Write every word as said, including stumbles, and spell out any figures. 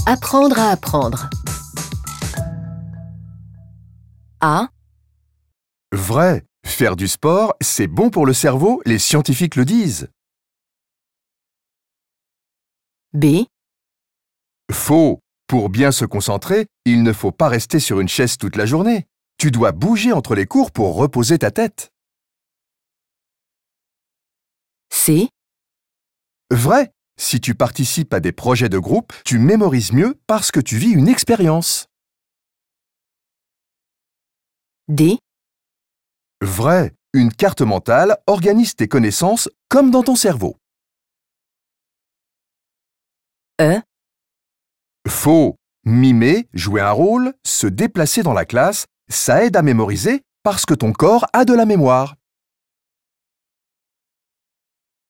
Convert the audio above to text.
Apprendre à apprendre. A. Vrai, faire du sport, c'est bon pour le cerveau, les scientifiques le disent. B. Faux, pour bien se concentrer, il ne faut pas rester sur une chaise toute la journée. Tu dois bouger entre les cours pour reposer ta tête. C. Vrai, si tu participes à des projets de groupe, tu mémorises mieux parce que tu vis une expérience. D. Vrai, une carte mentale organise tes connaissances comme dans ton cerveau. E. Faux, mimer, jouer un rôle, se déplacer dans la classe, ça aide à mémoriser parce que ton corps a de la mémoire.